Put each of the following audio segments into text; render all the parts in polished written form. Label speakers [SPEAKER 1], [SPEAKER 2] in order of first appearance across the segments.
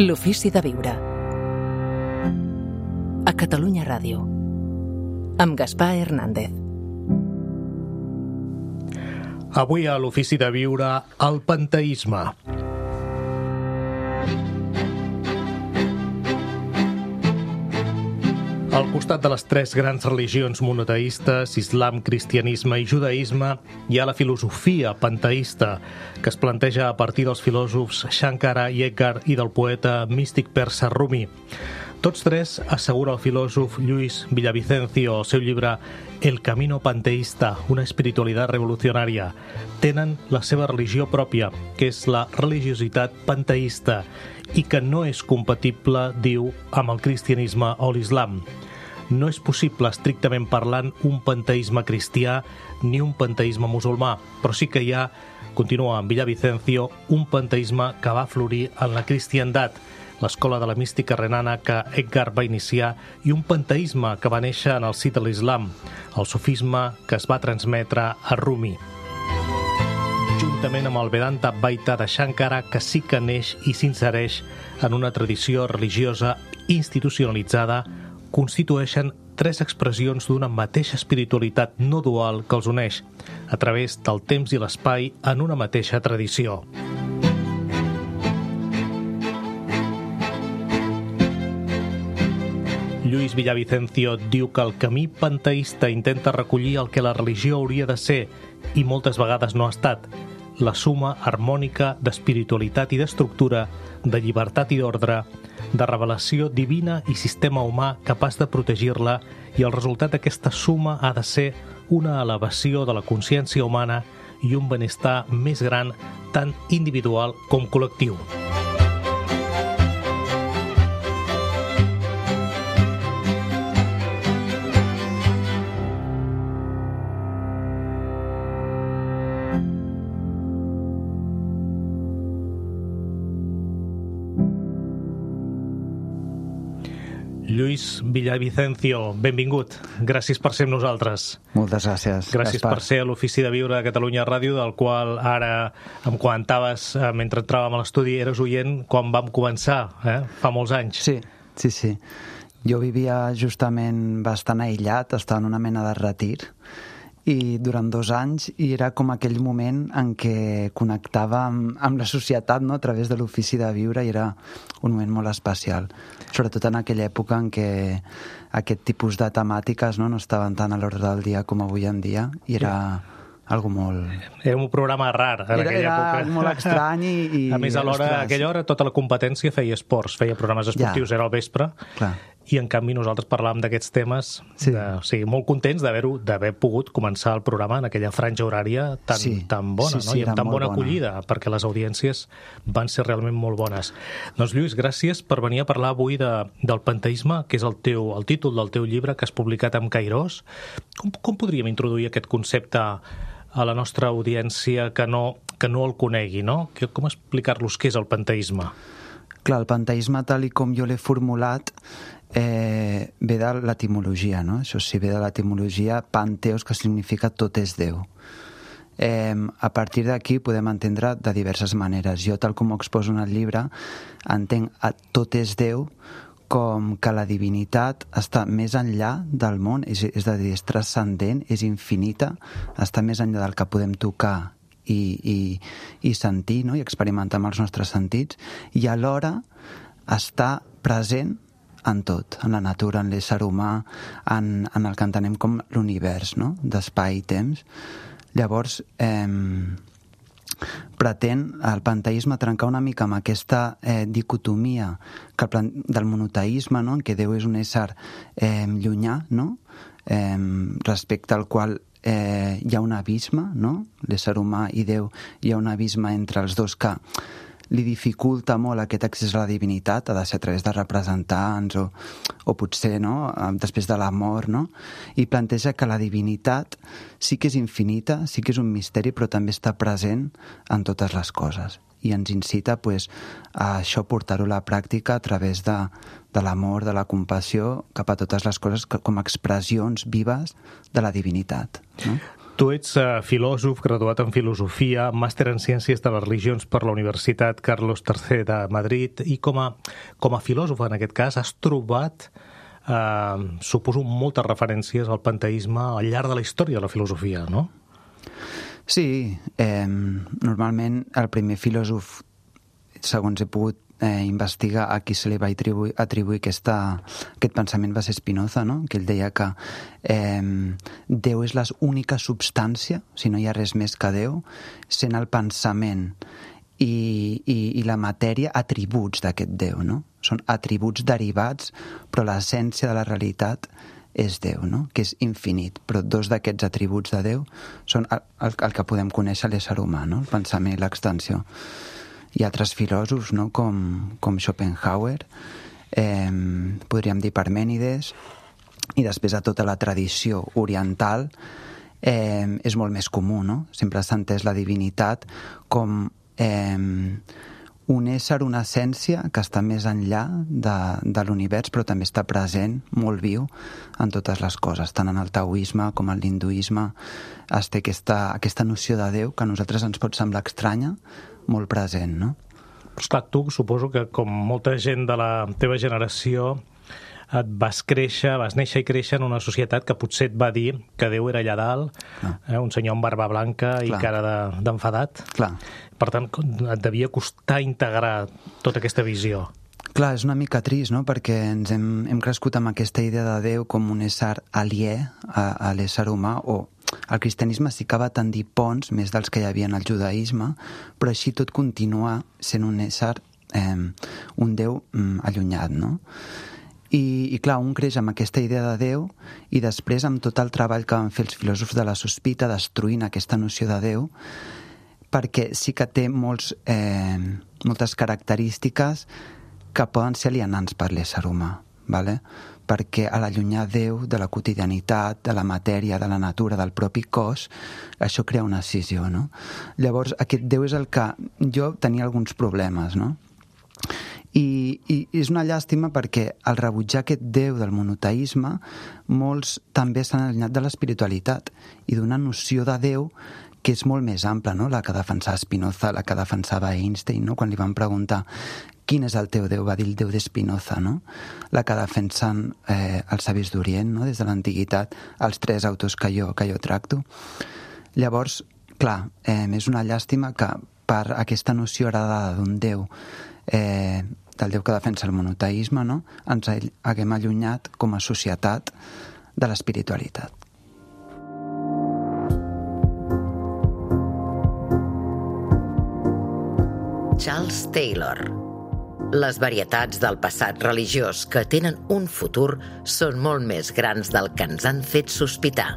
[SPEAKER 1] L'ofici de viure. A Catalunya Ràdio. Amb Gaspar Hernández.
[SPEAKER 2] Avui a l'ofici de viure, el panteisme. Al costat de les tres grans religions monoteistes, islam, cristianisme i judaisme, hi ha la filosofia panteista, que es planteja a partir dels filòsofs Shankara i Edgar i del poeta místic persa Rumi. Tots tres, assegura el filòsof Lluís Villavicencio al seu llibre El camino panteista, una espiritualitat revolucionària, tenen la seva religió pròpia, que és la religiositat panteista, i que no és compatible, diu, amb el cristianisme o l'islam. No és possible, estrictament parlant, un panteisme cristià ni un panteisme musulmà, però sí que hi ha, continua amb Villavicencio, un panteisme que va florir en la cristiandat, l'escola de la mística renana que Edgar va iniciar, i un panteisme que va néixer en el si de l'islam, el sufisme que es va transmetre a Rumi. Juntament amb el Vedanta Advaita de Shankara, que sí que neix i s'insereix en una tradició religiosa institucionalitzada, constitueixen tres expressions d'una mateixa espiritualitat no dual que els uneix, a través del temps i l'espai en una mateixa tradició. Lluís Villavicencio diu que el camí panteista intenta recollir el que la religió hauria de ser, i moltes vegades no ha estat, la suma harmònica d'espiritualitat i d'estructura, de llibertat i d'ordre, de revelació divina i sistema humà capaç de protegir-la, i el resultat d'aquesta suma ha de ser una elevació de la consciència humana i un benestar més gran, tant individual com col·lectiu. Lluís Villavicencio, benvingut. Gràcies per ser amb nosaltres.
[SPEAKER 3] Moltes gràcies,
[SPEAKER 2] Gràcies
[SPEAKER 3] Gaspar.
[SPEAKER 2] per ser a l'Ofici de Viure de Catalunya Ràdio, del qual ara em comentaves, mentre entràvem a l'estudi, eres oient quan vam començar, fa molts anys.
[SPEAKER 3] Sí. Jo vivia justament bastant aïllat, estava en una mena de retir, i durant 2 anys i era com aquell moment en què connectava amb la societat, no? A través de l'ofici de viure, i era un moment molt especial, sobretot en aquella època en què aquest tipus de temàtiques no estaven tan a l'ordre del dia com avui en dia, i era algo molt...
[SPEAKER 2] Era un programa rar en aquella època.
[SPEAKER 3] Era molt estrany i...
[SPEAKER 2] A més, a aquella hora tota la competència feia esports, feia programes esportius, era al vespre.
[SPEAKER 3] Clar.
[SPEAKER 2] I en canvi nosaltres parlàvem d'aquests temes, molt contents d'haver pogut començar el programa en aquella franja horària tan bona, no? I amb tan bona acollida, perquè les audiències van ser realment molt bones. Doncs Lluís, gràcies per venir a parlar avui del panteisme, que és el títol del teu llibre que has publicat amb Cairós. Com podríem introduir aquest concepte a la nostra audiència que no el conegui, no? Com explicar-los què és el panteisme?
[SPEAKER 3] Clar, el panteisme, tal com jo l'he formulat, ve de l'etimologia, no? Això sí, ve de l'etimologia panteos, que significa tot és Déu. A partir d'aquí podem entendre de diverses maneres. Jo, tal com ho exposo en el llibre, entenc tot és Déu com que la divinitat està més enllà del món, és a dir, és transcendent, és infinita, està més enllà del que podem tocar i sentir, no? I experimentar amb els nostres sentits, i alhora està present en tot, en la natura, en l'ésser humà, en el que entenem com l'univers, no? D'espai i temps. Llavors, pretén el panteisme trencar una mica amb aquesta dicotomia del monoteisme, no? En què Déu és un ésser llunyà, no? Respecte al qual hi ha un abisme, no? L'ésser humà i Déu, hi ha un abisme entre els dos que li dificulta molt aquest accés a la divinitat, ha de ser a través de representants o potser, no?, després de la mort, no? I planteja que la divinitat sí que és infinita, sí que és un misteri, però també està present en totes les coses. I ens incita a això, portar-ho a la pràctica a través de l'amor, de la compassió, cap a totes les coses com a expressions vives de la divinitat, no?
[SPEAKER 2] Tu ets filòsof, graduat en filosofia, màster en ciències de les religions per la Universitat Carlos III de Madrid, i com a filòsof, en aquest cas, has trobat, suposo, moltes referències al panteisme al llarg de la història de la filosofia, no?
[SPEAKER 3] Sí, normalment el primer filòsof, segons he pogut investigar, a qui se li va atribuir aquest pensament va ser Spinoza, no? Que ell deia que Déu és l'única substància, si no hi ha res més que Déu, sent el pensament i la matèria atributs d'aquest Déu, no? Són atributs derivats, però l'essència de la realitat és Déu, no? Que és infinit, però dos d'aquests atributs de Déu són el que podem conèixer a l'ésser humà, no? El pensament i l'extensió. Hi ha altres filòsofs, no? com Schopenhauer, podríem dir Parmènides, i després a tota la tradició oriental és molt més comú, no? Sempre s'ha entès la divinitat com un ésser, una essència que està més enllà de l'univers, però també està present, molt viu, en totes les coses. Tant en el taoisme com en l'hinduisme es té aquesta noció de Déu que a nosaltres ens pot semblar estranya, molt present, no?
[SPEAKER 2] Però esclar, tu suposo que com molta gent de la teva generació vas néixer i créixer en una societat que potser et va dir que Déu era allà dalt, un senyor amb barba blanca i cara d'enfadat.
[SPEAKER 3] Clar.
[SPEAKER 2] Per tant, et devia costar integrar tota aquesta visió.
[SPEAKER 3] Clar, és una mica trist, no? Perquè ens hem crescut amb aquesta idea de Déu com un ésser aliè a l'ésser humà, o el cristianisme sí que va tendir ponts, més dels que hi havia en el judaïsme, però així tot continua sent un ésser, un Déu allunyat, no? I clar, un creix amb aquesta idea de Déu i després amb tot el treball que van fer els filòsofs de la sospita destruint aquesta noció de Déu, perquè sí que té moltes característiques que poden ser alienants per l'ésser humà, ¿vale? Perquè a l'allunyar Déu de la quotidianitat, de la matèria, de la natura, del propi cos, això crea una escissió, no? Llavors, aquest Déu és el que jo tenia alguns problemes, no? I és una llàstima perquè al rebutjar aquest Déu del monoteisme, molts també s'han allunyat de l'espiritualitat i d'una noció de Déu que és molt més ampla, no? La que defensava Spinoza, la que defensava Einstein, no? Quan li van preguntar quin és el teu Déu, va dir el Déu de Spinoza, no? La que defensen els savis d'Orient, no? Des de l'antiguitat, els tres autors que jo tracto. Llavors, clar, és una llàstima que per aquesta noció heredada d'un Déu, del Déu que defensa el monoteisme, no? Ens haguem allunyat com a societat de l'espiritualitat.
[SPEAKER 4] Charles Taylor. Les varietats del passat religiós que tenen un futur són molt més grans del que ens han fet sospitar.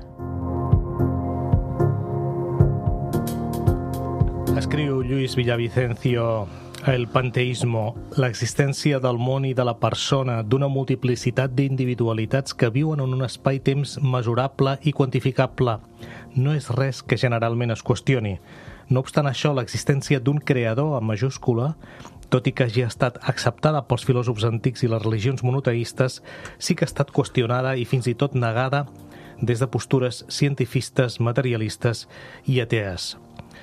[SPEAKER 2] Escriu Lluís Villavicencio: el panteismo, l'existència del món i de la persona, d'una multiplicitat d'individualitats que viuen en un espai-temps mesurable i quantificable, no és res que generalment es qüestioni. No obstant això, l'existència d'un creador en majúscula, tot i que hagi estat acceptada pels filòsofs antics i les religions monoteistes, sí que ha estat qüestionada i fins i tot negada des de postures cientifistes, materialistes i atees.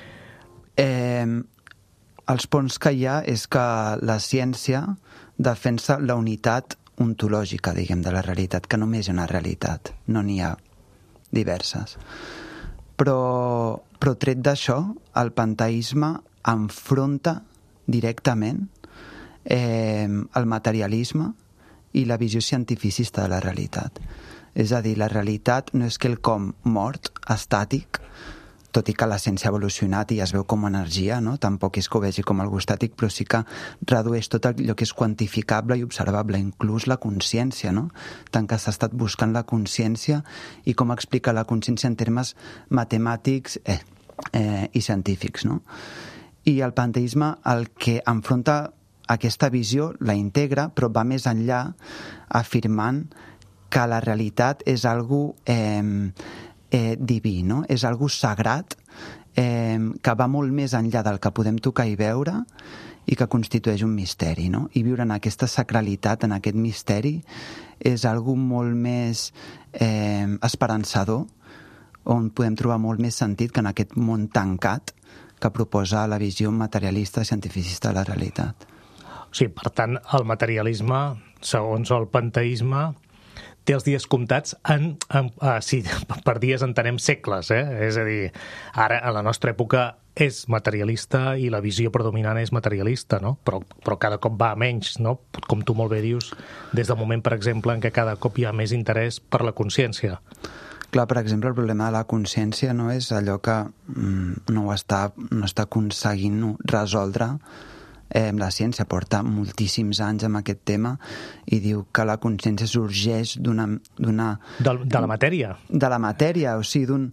[SPEAKER 3] Els ponts que hi ha és que la ciència defensa la unitat ontològica, diguem, de la realitat, que només hi ha una realitat, no n'hi ha diverses. Però tret d'això, el panteisme enfronta directament el materialisme i la visió cientificista de la realitat. És a dir, la realitat no és quelcom mort, estàtic, tot i que la ciència ha evolucionat i es veu com energia, no? Tampoc és que ho vegi com algú estàtic, però sí que redueix tot allò que és quantificable i observable, inclús la consciència, no? Tant que s'ha estat buscant la consciència i com explicar la consciència en termes matemàtics i científics, no? I el panteisme el que enfronta aquesta visió, la integra, però va més enllà, afirmant que la realitat és algo diví, no? És algo sagrat que va molt més enllà del que podem tocar i veure i que constitueix un misteri, no? I viure en aquesta sacralitat, en aquest misteri, és algo molt més esperançador on podem trobar molt més sentit que en aquest món tancat que proposa la visió materialista cientificista de la realitat.
[SPEAKER 2] Sí, per tant, el materialisme, segons el panteisme, té els dies comptats sí, per dies entenem segles, És a dir, ara, a la nostra època, és materialista i la visió predominant és materialista, no? Però cada cop va a menys, no? Com tu molt bé dius, des del moment, per exemple, en què cada cop hi ha més interès per la consciència.
[SPEAKER 3] Clar, per exemple, el problema de la consciència no és allò que no està aconseguint resoldre. La ciència porta moltíssims anys amb aquest tema i diu que la consciència sorgeix d'una...
[SPEAKER 2] De la matèria?
[SPEAKER 3] De la matèria, o sigui,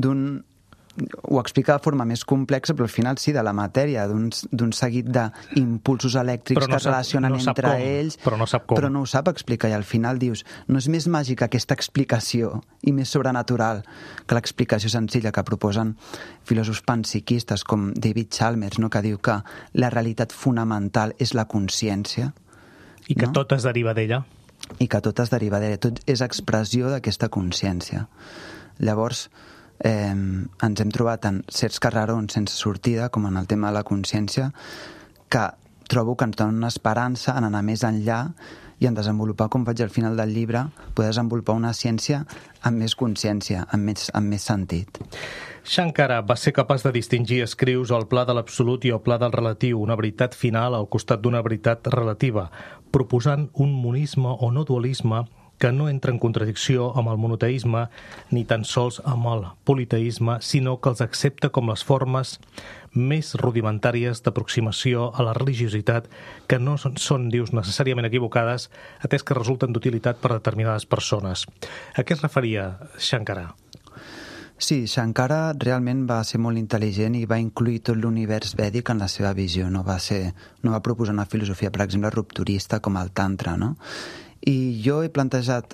[SPEAKER 3] ho explica de forma més complexa, però al final sí, de la matèria, d'un seguit d'impulsos elèctrics que es relacionen entre ells,
[SPEAKER 2] però no sap com.
[SPEAKER 3] Però no ho sap explicar, i al final dius, no és més màgica aquesta explicació i més sobrenatural que l'explicació senzilla que proposen filòsofs panpsiquistes com David Chalmers, no? Que diu que la realitat fonamental és la consciència.
[SPEAKER 2] I que tot es deriva d'ella.
[SPEAKER 3] I que tot es deriva d'ella, tot és expressió d'aquesta consciència. Llavors, ens hem trobat en certs carrerons sense sortida, com en el tema de la consciència, que trobo que ens donen una esperança en anar més enllà i en desenvolupar, com faig al final del llibre, poder desenvolupar una ciència amb més consciència, amb més sentit.
[SPEAKER 2] Shankara va ser capaç de distingir, escrius, el pla de l'absolut i el pla del relatiu, una veritat final al costat d'una veritat relativa, proposant un monisme o no dualisme que no entra en contradicció amb el monoteisme ni tan sols amb el politeisme, sinó que els accepta com les formes més rudimentàries d'aproximació a la religiositat que no són, dius, necessàriament equivocades, atès que resulten d'utilitat per a determinades persones. A què es referia Shankara?
[SPEAKER 3] Sí, Shankara realment va ser molt intel·ligent i va incluir tot l'univers vèdic en la seva visió. No va proposar una filosofia, per exemple, rupturista com el tantra, no? I jo he plantejat,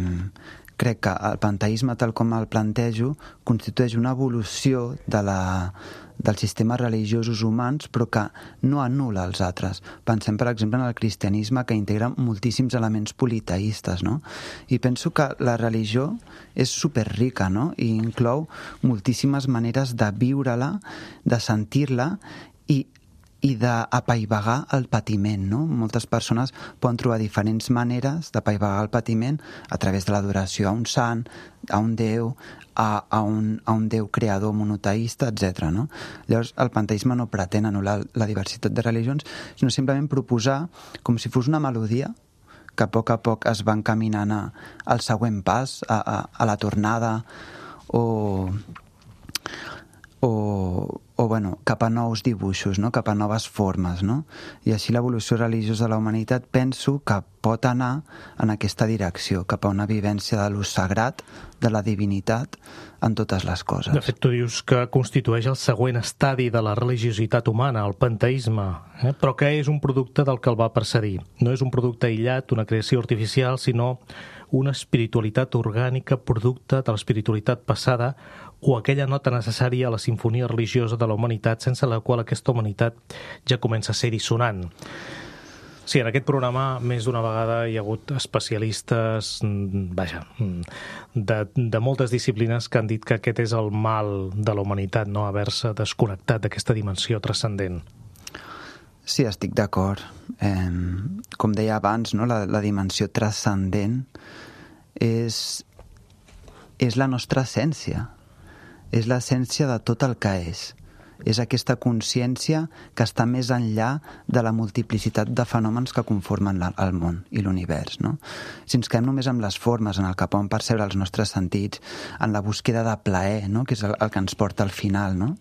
[SPEAKER 3] crec que el panteisme tal com el plantejo constitueix una evolució dels sistemes religiosos humans, però que no anul·la els altres. Pensem, per exemple, en el cristianisme, que integra moltíssims elements politeistes, no? I penso que la religió és superrica, no? I inclou moltíssimes maneres de viure-la, de sentir-la i d'apaivagar el patiment, no? Moltes persones poden trobar diferents maneres d'apaivagar el patiment a través de l'adoració a un sant, a un déu, a un déu creador monoteista, etc. No? Llavors, el panteisme no pretén anul·lar la diversitat de religions, sinó simplement proposar, com si fos una melodia, que a poc es va encaminant al següent pas, a la tornada, bueno, cap a nous dibuixos, no? Cap a noves formes, no? I així l'evolució religiosa de la humanitat penso que pot anar en aquesta direcció, cap a una vivència de l'ús sagrat, de la divinitat en totes les coses.
[SPEAKER 2] De fet, tu dius que constitueix el següent estadi de la religiositat humana, el panteisme, però que és un producte del que el va precedir. No és un producte aïllat, una creació artificial, sinó una espiritualitat orgànica, producte de l'espiritualitat passada, o aquella nota necessària a la sinfonia religiosa de la humanitat, sense la qual aquesta humanitat ja comença a ser dissonant. Sí, en aquest programa més d'una vegada hi ha hagut especialistes, de moltes disciplines que han dit que aquest és el mal de la humanitat, no? Haver-se desconnectat d'aquesta dimensió transcendent.
[SPEAKER 3] Sí, estic d'acord. Com deia abans, no? La dimensió transcendent és la nostra essència. És l'essència de tot el que és. És aquesta consciència que està més enllà de la multiplicitat de fenòmens que conformen el món i l'univers, no? Si ens quedem només amb les formes, en el que poden percebre els nostres sentits, en la búsqueda de plaer, no? Que és el que ens porta al final, no?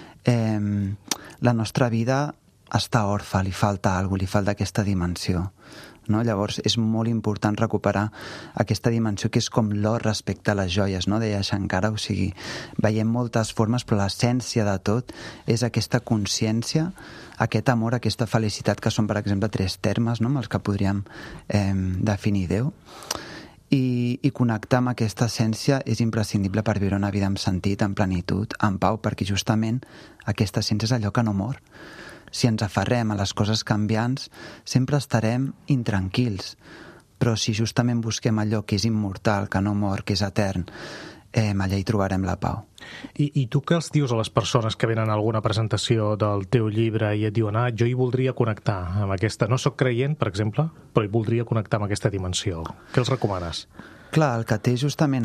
[SPEAKER 3] La nostra vida està orfa, li falta alguna cosa, li falta aquesta dimensió. No? Llavors és molt important recuperar aquesta dimensió que és com l'or respecte a les joies, no? Deia Shankara, o sigui, veiem moltes formes, però l'essència de tot és aquesta consciència, aquest amor, aquesta felicitat, que són, per exemple, 3 termes, no? Amb els que podríem definir Déu. I connectar amb aquesta essència és imprescindible per viure una vida amb sentit, amb plenitud, amb pau, perquè justament aquesta essència és allò que no mor. Si ens aferrem a les coses canviants, sempre estarem intranquils. Però si justament busquem allò que és immortal, que no mor, que és etern, allà hi trobarem la pau.
[SPEAKER 2] I tu què els dius a les persones que venen a alguna presentació del teu llibre i et diuen jo hi voldria connectar amb aquesta... No sóc creient, per exemple, però hi voldria connectar amb aquesta dimensió. Què els recomanes?
[SPEAKER 3] Clar, el que té justament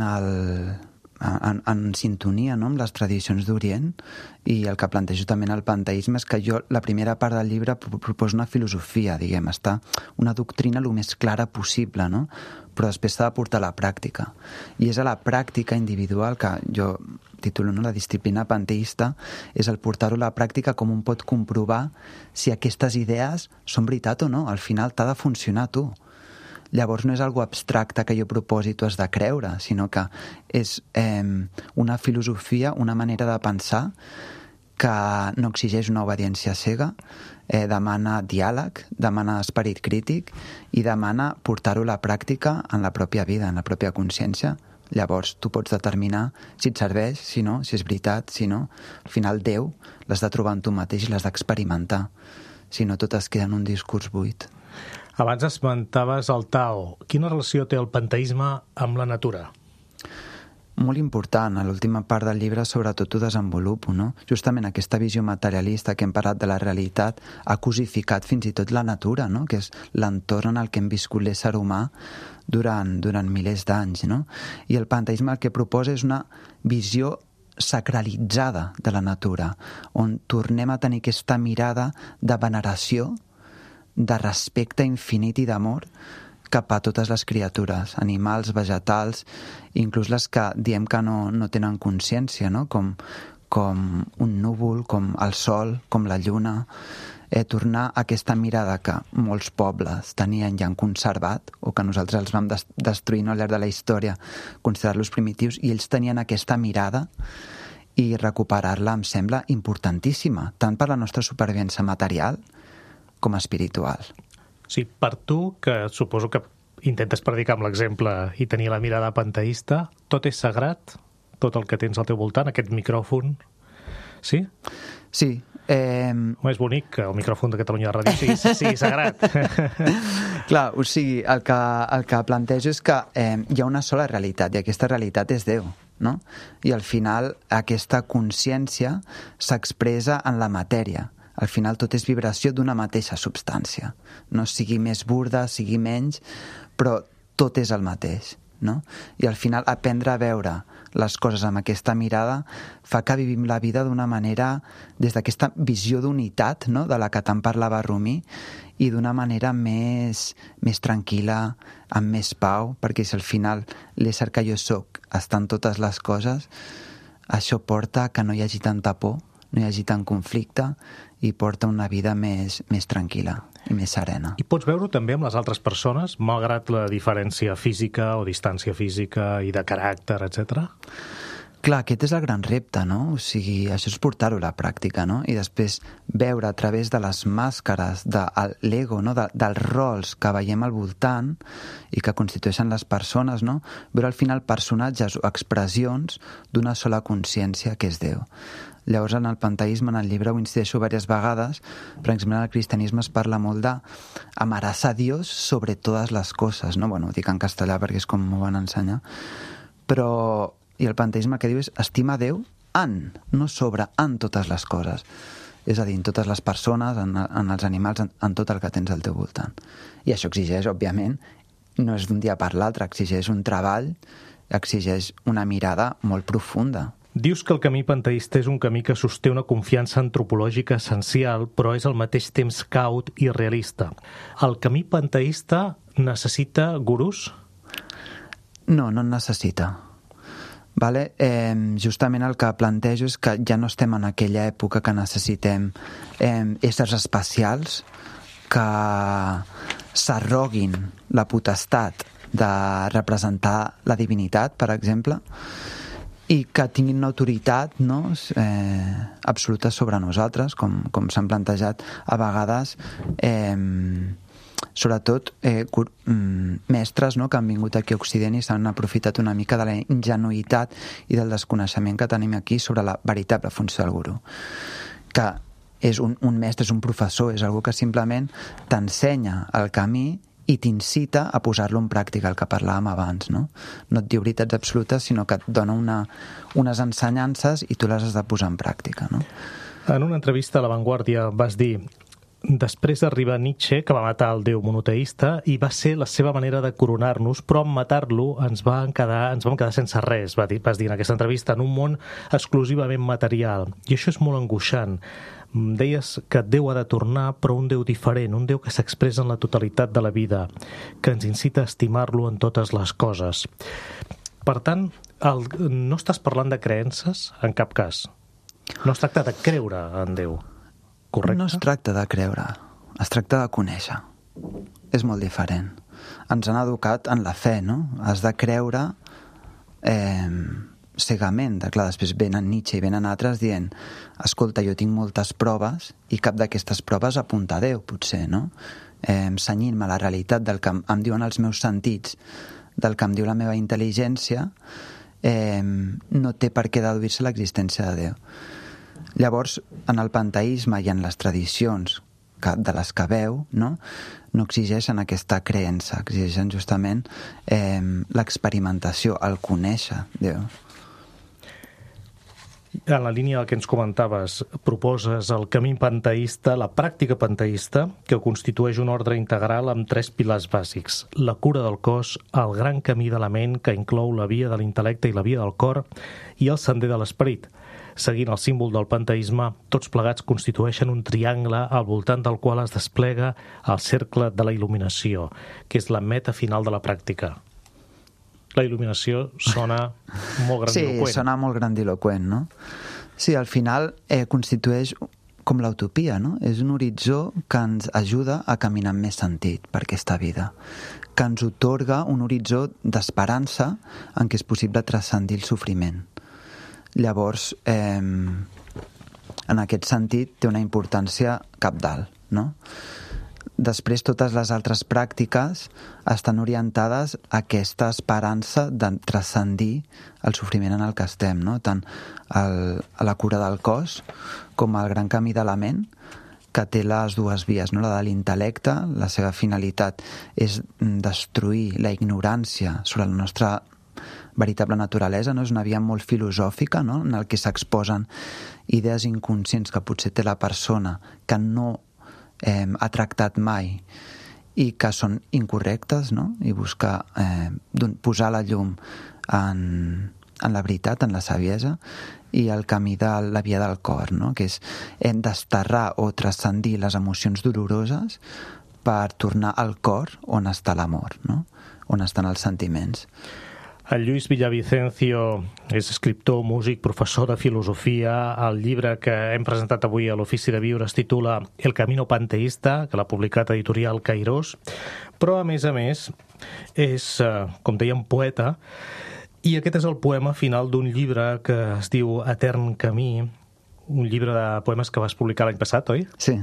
[SPEAKER 3] en sintonia, no?, amb les tradicions d'Orient, i el que plantejo també en el panteisme és que jo, la primera part del llibre, proposo una filosofia, diguem, està una doctrina el més clara possible, no?, però després s'ha de portar a la pràctica. I és a la pràctica individual que jo titulo, no?, la disciplina panteista, és el portar-ho a la pràctica com un pot comprovar si aquestes idees són veritat o no. Al final t'ha de funcionar a tu. Llavors no és algo abstracte que jo proposi i tu has de creure, sinó que és una filosofia, una manera de pensar que no exigeix una obediència cega, demana diàleg, demana esperit crític i demana portar-ho a la pràctica en la pròpia vida, en la pròpia consciència. Llavors tu pots determinar si et serveix, si no, si és veritat, si no. Al final Déu l'has de trobar en tu mateix i l'has d'experimentar. Si no, tot es queda en un discurs buit.
[SPEAKER 2] Abans esmentaves el Tao. Quina relació té el panteisme amb la natura?
[SPEAKER 3] Molt important. A l'última part del llibre sobretot ho desenvolupo, no? Justament aquesta visió materialista que hem parlat de la realitat ha cosificat fins i tot la natura, no?, que és l'entorn en el que hem viscut l'ésser humà durant milers d'anys, no? I el panteisme el que proposa és una visió sacralitzada de la natura, on tornem a tenir aquesta mirada de veneració, de respecte infinit i d'amor cap a totes les criatures, animals, vegetals, inclús les que diem que no tenen consciència, no?, com un núvol, com el sol, com la lluna. Tornar a aquesta mirada que molts pobles tenien i han conservat, o que nosaltres els vam destruir al llarg de la història, considerar-los primitius, i ells tenien aquesta mirada, i recuperar-la em sembla importantíssima, tant per la nostra supervivència material com espiritual.
[SPEAKER 2] Sí, per tu, que suposo que intentes predicar amb l'exemple i tenir la mirada panteista, tot és sagrat? Tot el que tens al teu voltant, aquest micròfon? Sí?
[SPEAKER 3] Sí.
[SPEAKER 2] És bonic que el micròfon de Catalunya Ràdio sigui sagrat.
[SPEAKER 3] Clar, o sigui, el que plantejo és que hi ha una sola realitat, i aquesta realitat és Déu, no? I al final aquesta consciència s'expressa en la matèria. Al final tot és vibració d'una mateixa substància. No sigui més burda, sigui menys, però tot és el mateix, no? I al final aprendre a veure les coses amb aquesta mirada fa que vivim la vida d'una manera, des d'aquesta visió d'unitat, no?, de la que tant parlava Rumi, i d'una manera més tranquil·la, amb més pau, perquè si al final l'ésser que jo soc està en totes les coses, això porta que no hi hagi tanta por, no hi hagi tant conflicte, i porta una vida més tranquil·la i més serena.
[SPEAKER 2] I pots veure-ho també amb les altres persones, malgrat la diferència física o distància física i de caràcter, etc.
[SPEAKER 3] Clar, aquest és el gran repte, no? O sigui, això és portar-ho a la pràctica, no? I després veure a través de les màscares de l'ego, no?, dels rols que veiem al voltant i que constitueixen les persones, no?, veure al final personatges o expressions d'una sola consciència que és Déu. Llavors, en el panteisme, en el llibre, ho insisteixo diverses vegades, per exemple, en el cristianisme es parla molt d'amaràs a Dios sobre totes les coses, no? Bueno, ho dic en castellà perquè és com m'ho van ensenyar, però... I el panteisme que diu és estima Déu no sobre, en totes les coses. És a dir, en totes les persones, en els animals, en tot el que tens al teu voltant. I això exigeix, òbviament, no és d'un dia per l'altre, exigeix un treball, exigeix una mirada molt profunda.
[SPEAKER 2] Dius que el camí panteista és un camí que sosté una confiança antropològica essencial, però és al mateix temps caut i realista. El camí panteista necessita gurús?
[SPEAKER 3] No en necessita. Vale? Justament el que plantejo és que ja no estem en aquella època que necessitem éssers especials que s'arroguin la potestat de representar la divinitat, per exemple, i que tinguin una autoritat, no?, absoluta sobre nosaltres, com s'han plantejat a vegades, sobretot mestres, no?, que han vingut aquí a Occident i s'han aprofitat una mica de la ingenuïtat i del desconeixement que tenim aquí sobre la veritable funció del gurú, que és un mestre, és un professor, és algú que simplement t'ensenya el camí i t'incita a posar-lo en pràctica, el que parlàvem abans, no? No et diu veritats absolutes, sinó que et dona unes ensenyances i tu les has de posar en pràctica, no?
[SPEAKER 2] En una entrevista a La Vanguardia vas dir: després d'arribar Nietzsche, que va matar el déu monoteista, i va ser la seva manera de coronar-nos, però en matar-lo ens vam quedar sense res, vas dir en aquesta entrevista, en un món exclusivament material. I això és molt angoixant. Deies que Déu ha de tornar, però un Déu diferent, un Déu que s'expressa en la totalitat de la vida, que ens incita a estimar-lo en totes les coses. Per tant, no estàs parlant de creences en cap cas. No es tracta de creure en Déu, correcte?
[SPEAKER 3] No es tracta de creure, es tracta de conèixer. És molt diferent. Ens han educat en la fe, no? Has de creure cegament. Clar, després venen Nietzsche i venen altres dient: escolta, jo tinc moltes proves i cap d'aquestes proves apunta a Déu, potser, no? Cenyint-me a la realitat del que em diuen els meus sentits, del que em diu la meva intel·ligència, no té per què deduir-se l'existència de Déu. Llavors, en el panteisme i en les tradicions de les que veu, no exigeixen aquesta creença, exigeixen justament l'experimentació, el conèixer Déu.
[SPEAKER 2] En la línia del que ens comentaves, proposes el camí panteista, la pràctica panteista, que constitueix un ordre integral amb 3 pilars bàsics: la cura del cos, el gran camí de la ment, que inclou la via de l'intel·lecte i la via del cor, i el sender de l'esperit. Seguint el símbol del panteisme, tots plegats constitueixen un triangle al voltant del qual es desplega el cercle de la il·luminació, que és la meta final de la pràctica. La il·luminació sona molt grandiloquent.
[SPEAKER 3] Sí, sona molt grandiloquent, no? Sí, al final constitueix com l'utopia, no? És un horitzó que ens ajuda a caminar amb més sentit per aquesta vida, que ens otorga un horitzó d'esperança en què és possible transcendir el sofriment. Llavors, en aquest sentit, té una importància cabdal, no? Després, totes les altres pràctiques estan orientades a aquesta esperança de transcendir el sofriment en el que estem, no? Tant a la cura del cos com al gran camí de la ment, que té les dues vies, no? La de l'intel·lecte, la seva finalitat és destruir la ignorància sobre la nostra veritable naturalesa, no? És una via molt filosòfica, no? En el que s'exposen idees inconscients que potser té la persona que no ha tractat mai i que són incorrectes, no? I buscar posar la llum en la veritat, en la saviesa, i el camí de la via del cor, no? Que és desterrar o transcendir les emocions doloroses per tornar al cor on està l'amor, no? On estan els sentiments.
[SPEAKER 2] El Lluís Villavicencio és escriptor, músic, professor de filosofia. El llibre que hem presentat avui a l'Ofici de Viure es titula El camino panteista, que l'ha publicat editorial Cairós, però a més, és, com dèiem, poeta, i aquest és el poema final d'un llibre que es diu Etern camí, un llibre de poemes que vas publicar l'any passat, oi?
[SPEAKER 3] Sí.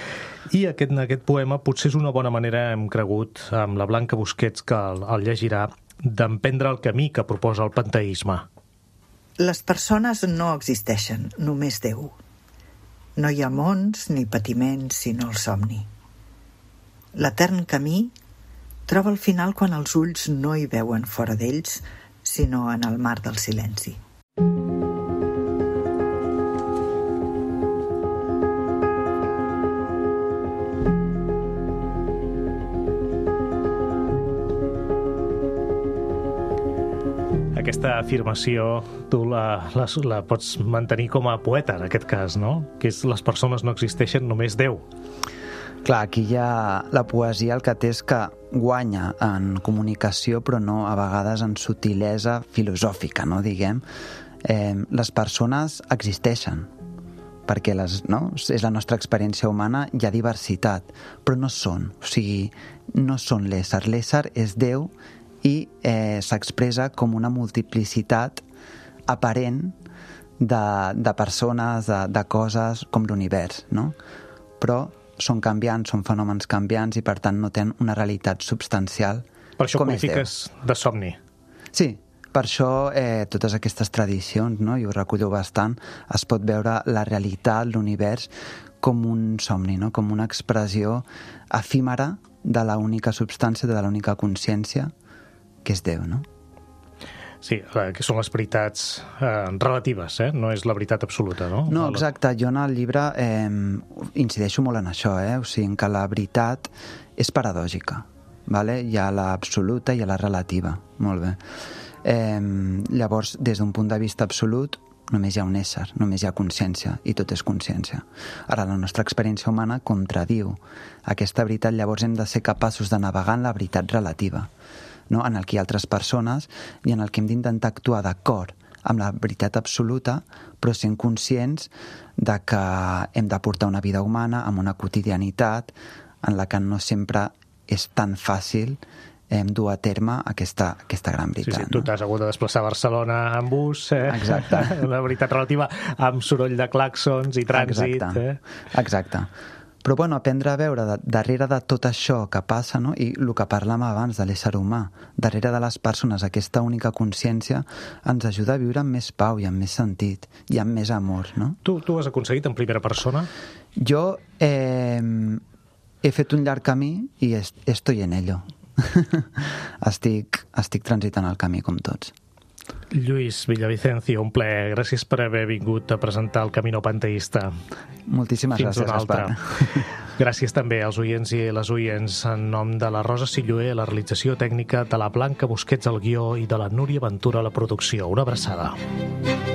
[SPEAKER 2] I aquest poema potser és una bona manera, hem cregut, amb la Blanca Busquets, que el llegirà, d'emprendre el camí que proposa el panteisme.
[SPEAKER 5] Les persones no existeixen, només Déu. No hi ha mons ni patiments, sinó el somni. L'etern camí troba el final quan els ulls no hi veuen fora d'ells, sinó en el mar del silenci.
[SPEAKER 2] Aquesta afirmació tu la pots mantenir com a poeta, en aquest cas, no? Que és les persones no existeixen, només Déu.
[SPEAKER 3] Clar, aquí ja la poesia el que té és que guanya en comunicació, però no a vegades en sutilesa filosòfica, no? Diguem. Les persones existeixen, perquè és la nostra experiència humana, hi ha diversitat, però no són, o sigui, no són l'ésser. L'ésser és Déu i s'expressa com una multiplicitat aparent de persones, de coses, com l'univers, no? Però són canviants, són fenòmens canviants i per tant no tenen una realitat substancial com és Déu.
[SPEAKER 2] Per això qualifiques de somni.
[SPEAKER 3] Sí, per això totes aquestes tradicions, no? Jo ho recullo bastant, es pot veure la realitat, l'univers, com un somni, no? Com una expressió efímera de l'única substància, de l'única consciència, que és Déu, no?
[SPEAKER 2] Sí, que són les veritats relatives, no és la veritat absoluta, no?
[SPEAKER 3] No, exacte. Jo en el llibre incideixo molt en això, o sigui, que la veritat és paradògica, vale? Hi ha l'absoluta i hi ha la relativa, molt bé. Llavors, des d'un punt de vista absolut, només hi ha un ésser, només hi ha consciència, i tot és consciència. Ara, la nostra experiència humana contradiu aquesta veritat, llavors hem de ser capaços de navegar en la veritat relativa, no? En el que hi ha altres persones i en el que hem d'intentar actuar d'acord amb la veritat absoluta, però sent conscients de que hem de portar una vida humana amb una quotidianitat en la que no sempre és tan fàcil dur a terme aquesta gran veritat.
[SPEAKER 2] Sí, tu t'has hagut de desplaçar a Barcelona en bus,
[SPEAKER 3] Exacte.
[SPEAKER 2] La veritat relativa amb soroll de clàxons i trànsit.
[SPEAKER 3] Exacte. Però bueno, aprendre a veure darrere de tot això que passa, no? I el que parlàvem abans de l'ésser humà, darrere de les persones, aquesta única consciència ens ajuda a viure amb més pau i amb més sentit i amb més amor, no?
[SPEAKER 2] Tu ho has aconseguit en primera persona?
[SPEAKER 3] Jo he fet un llarg camí i estoy en ello. Estic transitant el camí com tots.
[SPEAKER 2] Lluís Villavicencio, un plaer. Gràcies per haver vingut a presentar el Camino Panteista.
[SPEAKER 3] Moltíssimes gràcies, Gaspar.
[SPEAKER 2] Gràcies també als oients i les oients. En nom de la Rosa Silloé, la realització tècnica, de la Blanca Busquets al guió i de la Núria Ventura a la producció. Una abraçada.